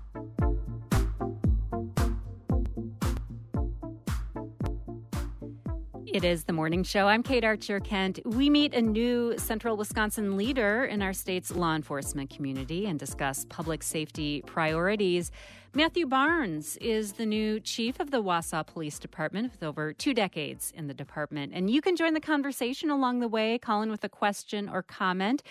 It is the morning show. I'm Kate Archer-Kent. We meet a new Central Wisconsin leader in our state's law enforcement community and discuss public safety priorities. Matthew Barnes is the new chief of the Wausau Police Department with over 2 decades in the department. And you can join the conversation along the way. Call in with a question or comment.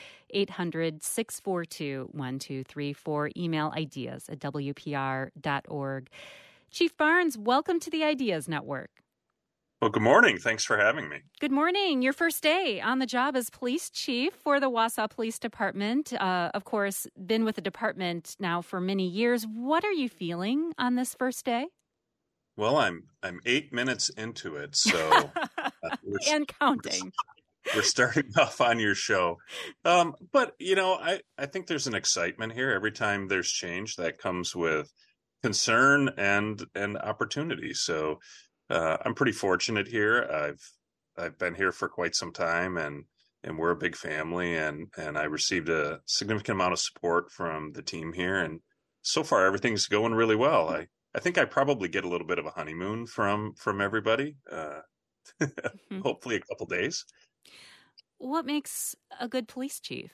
800-642-1234. Email ideas@wpr.org. Chief Barnes, welcome to the Ideas Network. Well, good morning. Thanks for having me. Good morning. Your first day on the job as police chief for the Wausau Police Department. Of course, been with the department now for many years. What are you feeling on this first day? Well, I'm 8 minutes into it, so and counting. We're starting off on your show, but I think there's an excitement here. Every time there's change, that comes with concern and opportunity. So. I'm pretty fortunate here. I've been here for quite some time, and we're a big family, and I received a significant amount of support from the team here, and so far everything's going really well. I think I probably get a little bit of a honeymoon from everybody. Hopefully a couple days. What makes a good police chief?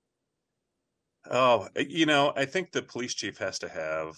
Oh, I think the police chief has to have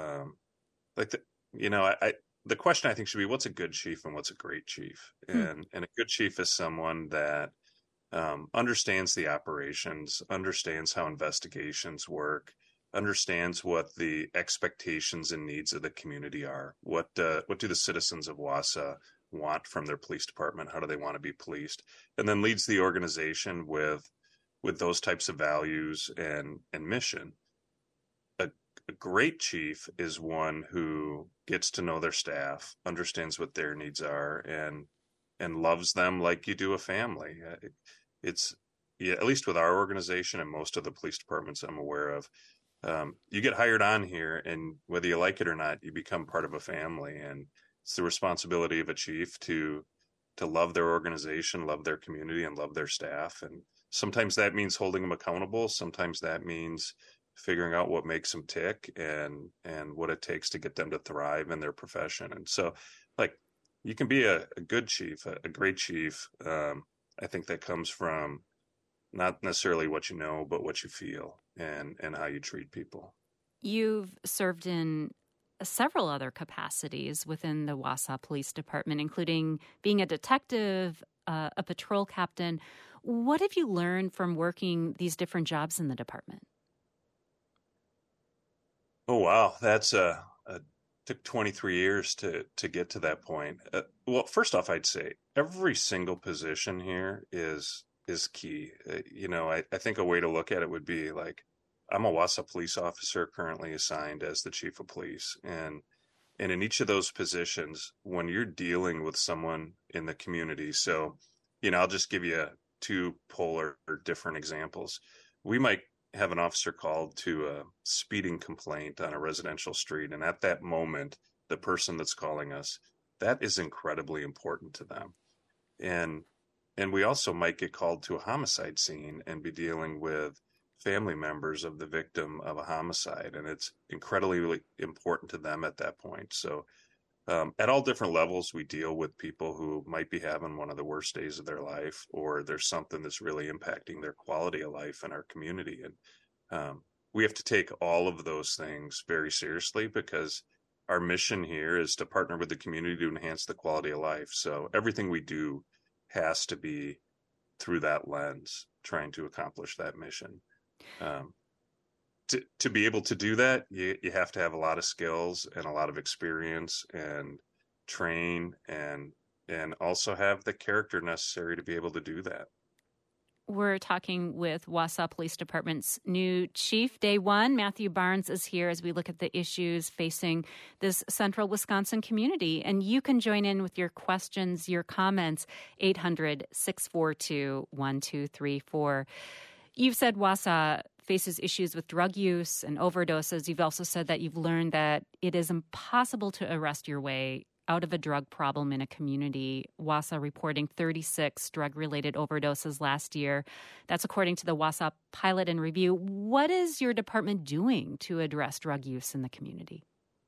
the question I think should be, what's a good chief and what's a great chief? And a good chief is someone that understands the operations, understands how investigations work, understands what the expectations and needs of the community are. What do the citizens of Wausau want from their police department? How do they want to be policed? And then leads the organization with those types of values and mission. A great chief is one who gets to know their staff, understands what their needs are, and loves them like you do a family. At least with our organization and most of the police departments I'm aware of, you get hired on here, and whether you like it or not, you become part of a family. And it's the responsibility of a chief to love their organization, love their community, and love their staff. And sometimes that means holding them accountable. Sometimes that means figuring out what makes them tick and what it takes to get them to thrive in their profession. And so, you can be a good chief, a great chief. I think that comes from not necessarily what you know, but what you feel and how you treat people. You've served in several other capacities within the Wausau Police Department, including being a detective, a patrol captain. What have you learned from working these different jobs in the department? Oh, wow. That's took 23 years to get to that point. Well, first off, I'd say every single position here is key. I think a way to look at it would be like, I'm a Wausau police officer currently assigned as the chief of police. And in each of those positions, when you're dealing with someone in the community, so, I'll just give you 2 polar or different examples. We might have an officer called to a speeding complaint on a residential street. And at that moment, the person that's calling us, that is incredibly important to them. And we also might get called to a homicide scene and be dealing with family members of the victim of a homicide. And it's incredibly important to them at that point. So at all different levels, we deal with people who might be having one of the worst days of their life, or there's something that's really impacting their quality of life in our community. And we have to take all of those things very seriously, because our mission here is to partner with the community to enhance the quality of life. So everything we do has to be through that lens, trying to accomplish that mission. To be able to do that, you have to have a lot of skills and a lot of experience and train and also have the character necessary to be able to do that. We're talking with Wausau Police Department's new chief. Day one, Matthew Barnes is here as we look at the issues facing this central Wisconsin community. And you can join in with your questions, your comments, 800-642-1234. You've said Wausau faces issues with drug use and overdoses. You've also said that you've learned that it is impossible to arrest your way out of a drug problem in a community. Wausau reporting 36 drug-related overdoses last year. That's according to the Wausau Pilot and Review. What is your department doing to address drug use in the community?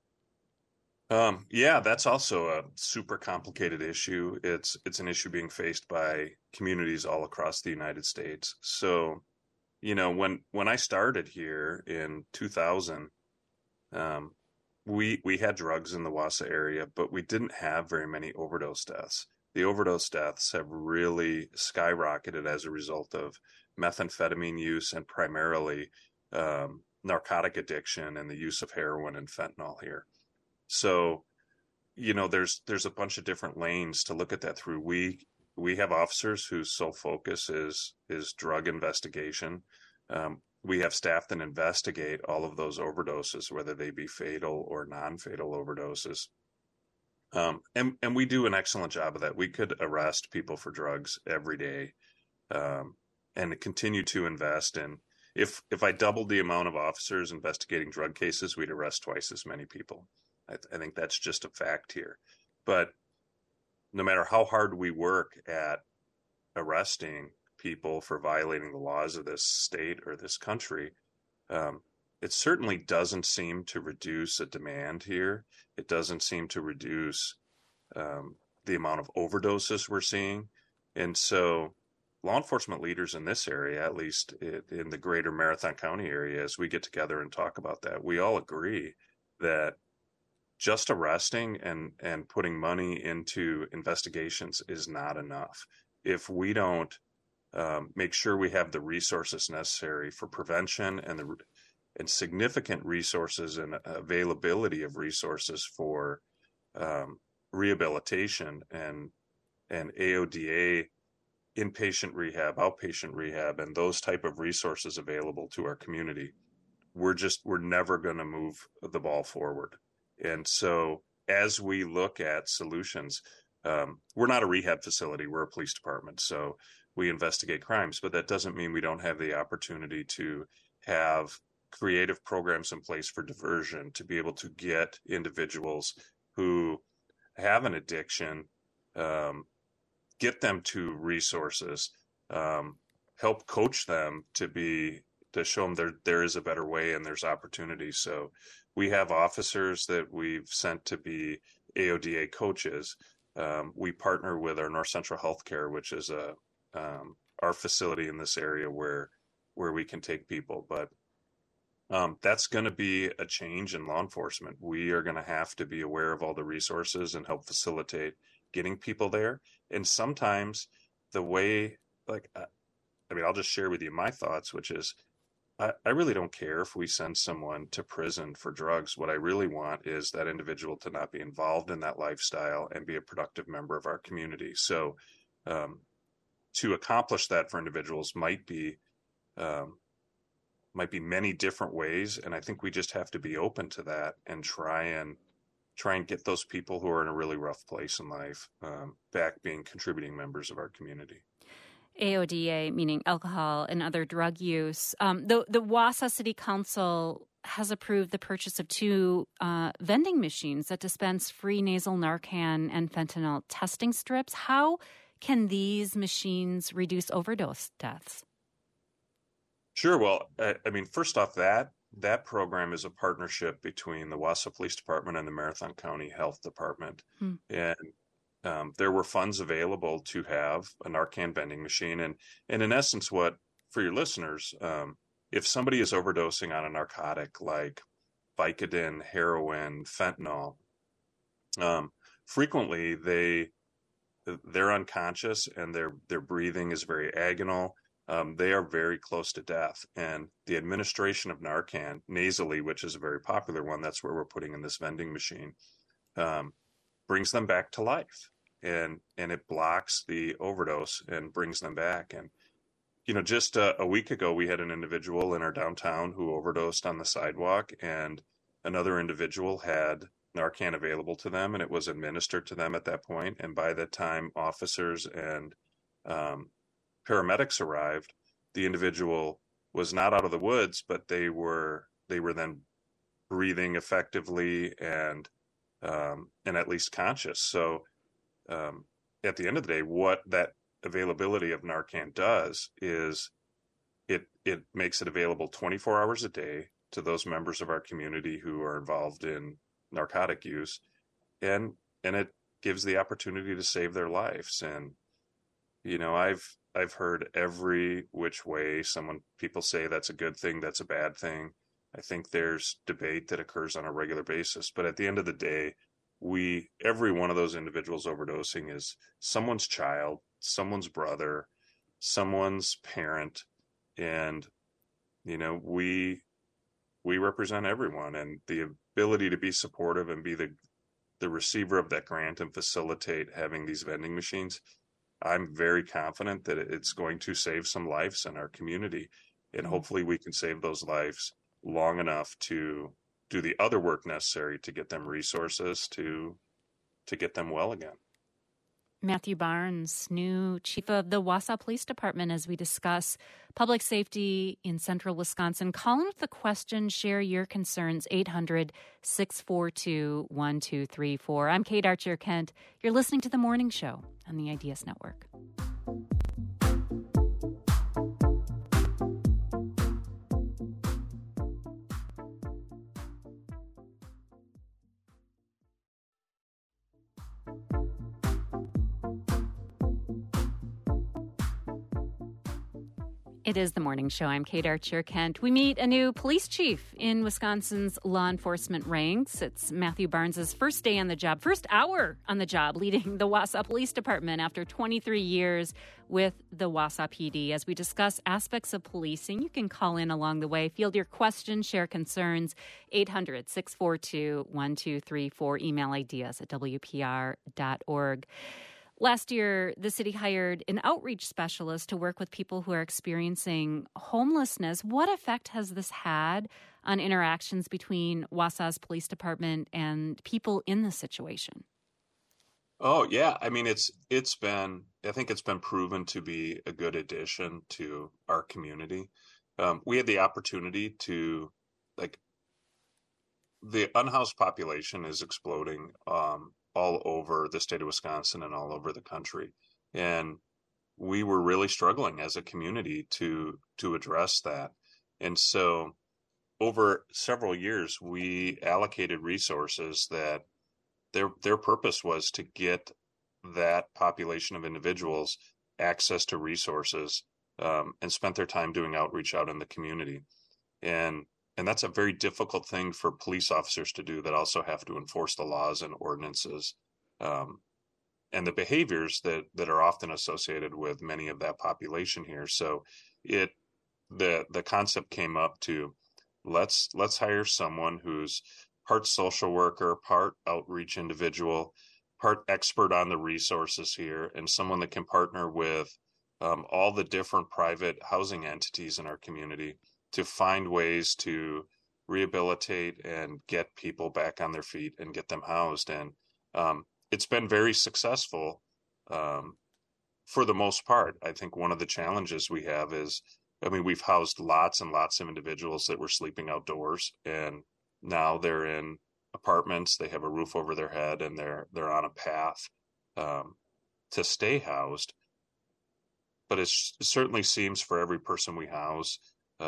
Yeah, that's also a super complicated issue. It's an issue being faced by communities all across the United States. So, when I started here in 2000, we had drugs in the Wausau area, but we didn't have very many overdose deaths. The overdose deaths have really skyrocketed as a result of methamphetamine use and primarily narcotic addiction and the use of heroin and fentanyl here. So, there's a bunch of different lanes to look at that through. We have officers whose sole focus is drug investigation. We have staff that investigate all of those overdoses, whether they be fatal or non-fatal overdoses. And we do an excellent job of that. We could arrest people for drugs every day, and continue to invest in. If I doubled the amount of officers investigating drug cases, we'd arrest twice as many people. I think that's just a fact here. But no matter how hard we work at arresting people for violating the laws of this state or this country, it certainly doesn't seem to reduce a demand here. It doesn't seem to reduce the amount of overdoses we're seeing. And so law enforcement leaders in this area, at least in the greater Marathon County area, as we get together and talk about that, we all agree that just arresting and putting money into investigations is not enough. If we don't make sure we have the resources necessary for prevention and significant resources and availability of resources for rehabilitation and AODA, inpatient rehab, outpatient rehab, and those type of resources available to our community, we're never going to move the ball forward. And so as we look at solutions, we're not a rehab facility, we're a police department. So we investigate crimes, but that doesn't mean we don't have the opportunity to have creative programs in place for diversion, to be able to get individuals who have an addiction, get them to resources, help coach them to show them there is a better way and there's opportunity. So we have officers that we've sent to be AODA coaches. We partner with our North Central Healthcare, which is our facility in this area where we can take people. But that's going to be a change in law enforcement. We are going to have to be aware of all the resources and help facilitate getting people there. And sometimes the way, I'll just share with you my thoughts, which is I really don't care if we send someone to prison for drugs. What I really want is that individual to not be involved in that lifestyle and be a productive member of our community. So to accomplish that for individuals might be many different ways. And I think we just have to be open to that and try and get those people who are in a really rough place in life back being contributing members of our community. AODA, meaning alcohol and other drug use. The Wausau City Council has approved the purchase of 2 vending machines that dispense free nasal Narcan and fentanyl testing strips. How can these machines reduce overdose deaths? Sure. Well, first off, that program is a partnership between the Wausau Police Department and the Marathon County Health Department. And there were funds available to have a Narcan vending machine. And in essence, for your listeners, if somebody is overdosing on a narcotic like Vicodin, heroin, fentanyl, frequently they're unconscious and their breathing is very agonal. They are very close to death. And the administration of Narcan nasally, which is a very popular one, that's where we're putting in this vending machine, brings them back to life. And it blocks the overdose and brings them back. And, just a week ago, we had an individual in our downtown who overdosed on the sidewalk, and another individual had Narcan available to them, and it was administered to them at that point. And by the time officers and paramedics arrived, the individual was not out of the woods, but they were then breathing effectively and and at least conscious. So at the end of the day, what that availability of Narcan does is it makes it available 24 hours a day to those members of our community who are involved in narcotic use, and it gives the opportunity to save their lives. And I've heard every which way. People say that's a good thing, that's a bad thing. I think there's debate that occurs on a regular basis, but at the end of the day, every one of those individuals overdosing is someone's child, someone's brother, someone's parent, and we represent everyone, and the ability to be supportive and be the receiver of that grant and facilitate having these vending machines. I'm very confident that it's going to save some lives in our community, and hopefully we can save those lives long enough to do the other work necessary to get them resources to get them well again. Matthew Barnes, new chief of the Wausau Police Department, as we discuss public safety in central Wisconsin. Call in with the question, share your concerns, 800-642-1234. I'm Kate Archer-Kent. You're listening to The Morning Show on the Ideas Network. It is The Morning Show. I'm Kate Archer-Kent. We meet a new police chief in Wisconsin's law enforcement ranks. It's Matthew Barnes' first day on the job, first hour on the job, leading the Wausau Police Department after 23 years with the Wausau PD. As we discuss aspects of policing, you can call in along the way. Field your questions, share concerns, 800-642-1234. Email ideas at WPR.org. Last year, the city hired an outreach specialist to work with people who are experiencing homelessness. What effect has this had on interactions between Wausau's police department and people in this situation? Oh, yeah. I mean, I think it's been proven to be a good addition to our community. We had the opportunity to, the unhoused population is exploding all over the state of Wisconsin and all over the country. And we were really struggling as a community to address that. And so over several years, we allocated resources that their purpose was to get that population of individuals access to resources, and spent their time doing outreach out in the community. And that's a very difficult thing for police officers to do that also have to enforce the laws and ordinances, and the behaviors that are often associated with many of that population here. So the concept came up to let's hire someone who's part social worker, part outreach individual, part expert on the resources here, and someone that can partner with all the different private housing entities in our community to find ways to rehabilitate and get people back on their feet and get them housed. And it's been very successful for the most part. I think one of the challenges we have is, we've housed lots and lots of individuals that were sleeping outdoors, and now they're in apartments, they have a roof over their head, and they're on a path to stay housed. But it certainly seems for every person we house,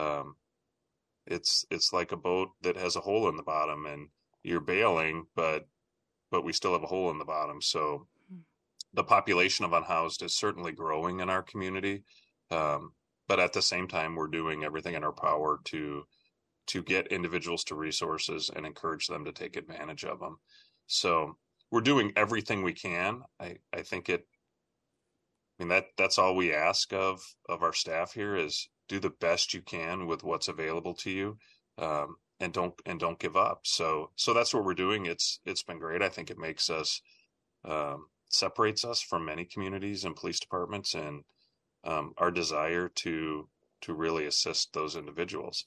it's like a boat that has a hole in the bottom, and you're bailing, but we still have a hole in the bottom. So the population of unhoused is certainly growing in our community. But at the same time, we're doing everything in our power to get individuals to resources and encourage them to take advantage of them. So we're doing everything we can. I think that's all we ask of our staff here is do the best you can with what's available to you, and don't give up. So that's what we're doing. It's been great. I think it makes us, separates us from many communities and police departments, and our desire to really assist those individuals.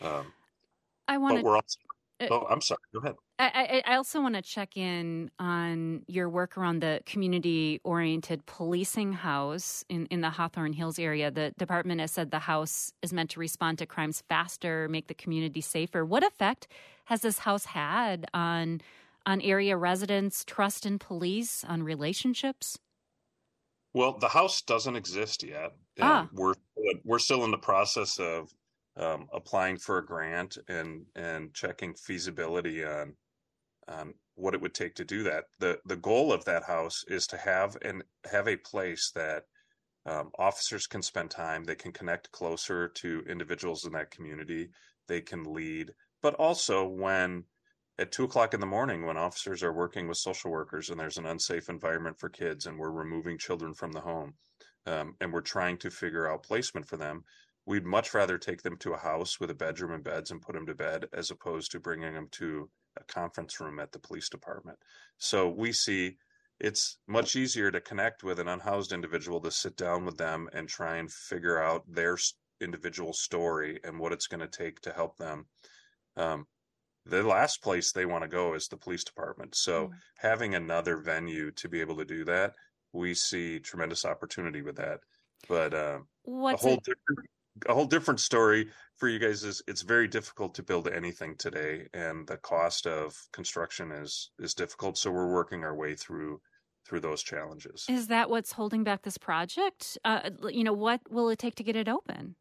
I'm sorry, go ahead. I also want to check in on your work around the community-oriented policing house in the Hawthorne Hills area. The department has said the house is meant to respond to crimes faster, make the community safer. What effect has this house had on on area residents' trust in police, on relationships? Well, the house doesn't exist yet. Ah, We're still in the process of applying for a grant and checking feasibility on what it would take to do that. The goal of that house is to have a place that officers can spend time, they can connect closer to individuals in that community, they can lead, but also when at 2 o'clock in the morning, when officers are working with social workers and there's an unsafe environment for kids and we're removing children from the home, and we're trying to figure out placement for them, we'd much rather take them to a house with a bedroom and beds and put them to bed as opposed to bringing them to a conference room at the police department. So we see it's much easier to connect with an unhoused individual, to sit down with them and try and figure out their individual story and what it's going to take to help them. The last place they want to go is the police department. So having another venue to be able to do that, we see tremendous opportunity with that. But a whole different story for you guys is it's very difficult to build anything today, and the cost of construction is difficult. So we're working our way through those challenges. Is that what's holding back this project? What will it take to get it open?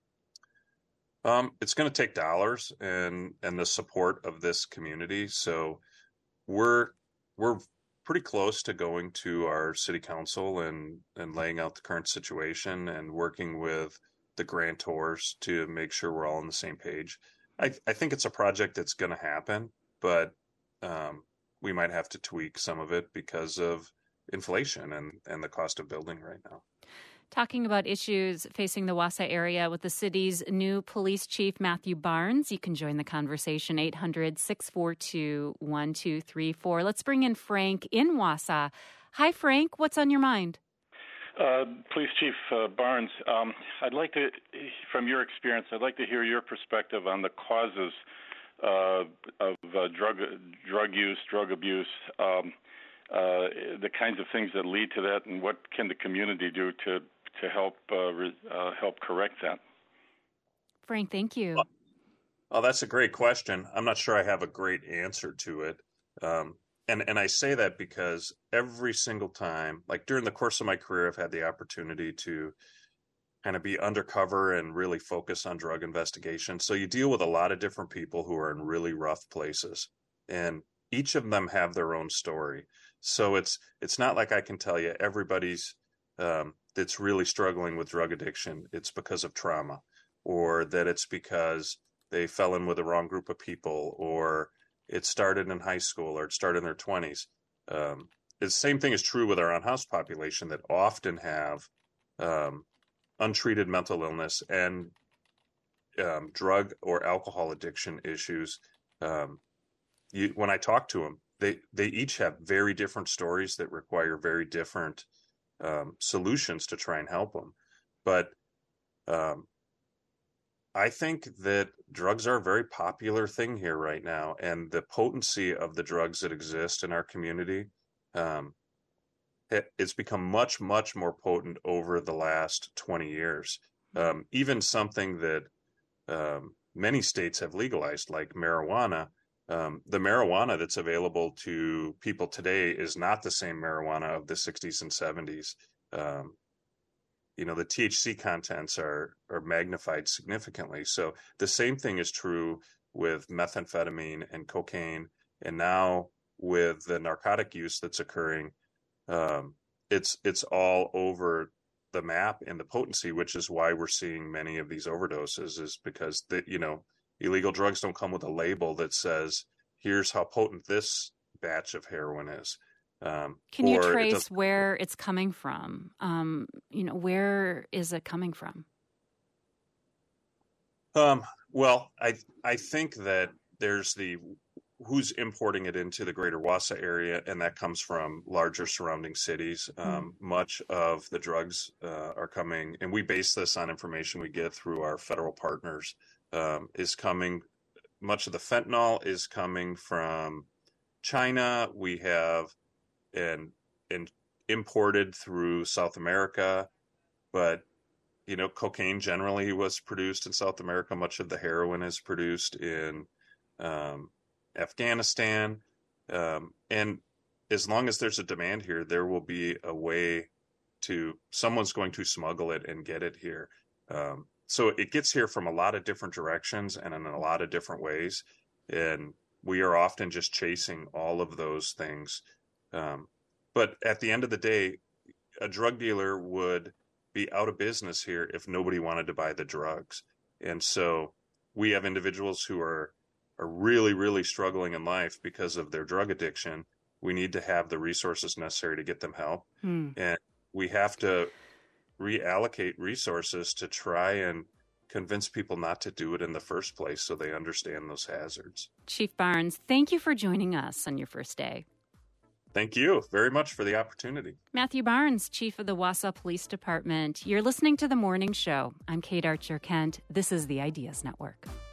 It's going to take dollars and the support of this community. So we're pretty close to going to our city council and laying out the current situation and working with the grantors to make sure we're all on the same page. I think it's a project that's going to happen, but we might have to tweak some of it because of inflation and the cost of building right now. Talking about issues facing the Wausau area with the city's new police chief, Matthew Barnes. You can join the conversation, 800-642-1234. Let's bring in Frank in Wausau. Hi, Frank. What's on your mind? Police Chief Barnes, I'd like to, from your experience, I'd like to hear your perspective on the causes of drug use, drug abuse, the kinds of things that lead to that, and what can the community do to help correct that? Frank, thank you. Oh, that's a great question. I'm not sure I have a great answer to it. And I say that because every single time, like during the course of my career, I've had the opportunity to kind of be undercover and really focus on drug investigation. So you deal with a lot of different people who are in really rough places, and each of them have their own story. So it's not like I can tell you everybody's that's really struggling with drug addiction, it's because of trauma, or that it's because they fell in with the wrong group of people, or it started in high school, or it started in their 20s. The same thing is true with our unhoused population that often have untreated mental illness and drug or alcohol addiction issues. When I talk to them, they each have very different stories that require very different solutions to try and help them. But I think that drugs are a very popular thing here right now, and the potency of the drugs that exist in our community, it's become much, much more potent over the last 20 years. Even something that many states have legalized, like marijuana, the marijuana that's available to people today is not the same marijuana of the 60s and 70s. The THC contents are magnified significantly. So the same thing is true with methamphetamine and cocaine. And now with the narcotic use that's occurring, it's all over the map in the potency, which is why we're seeing many of these overdoses, is because illegal drugs don't come with a label that says, here's how potent this batch of heroin is. Can you trace where it's coming from? Where is it coming from? Well, I think that there's who's importing it into the greater Wausau area, and that comes from larger surrounding cities. Much of the drugs are coming, and we base this on information we get through our federal partners, much of the fentanyl is coming from China. We have and imported through South America, but cocaine generally was produced in South America. Much of the heroin is produced in Afghanistan. And as long as there's a demand here, there will be a way someone's going to smuggle it and get it here. So it gets here from a lot of different directions and in a lot of different ways. And we are often just chasing all of those things. But at the end of the day, a drug dealer would be out of business here if nobody wanted to buy the drugs. And so we have individuals who are really, really struggling in life because of their drug addiction. We need to have the resources necessary to get them help. And we have to reallocate resources to try and convince people not to do it in the first place so they understand those hazards. Chief Barnes, thank you for joining us on your first day. Thank you very much for the opportunity. Matthew Barnes, Chief of the Wausau Police Department. You're listening to The Morning Show. I'm Kate Archer-Kent. This is the Ideas Network.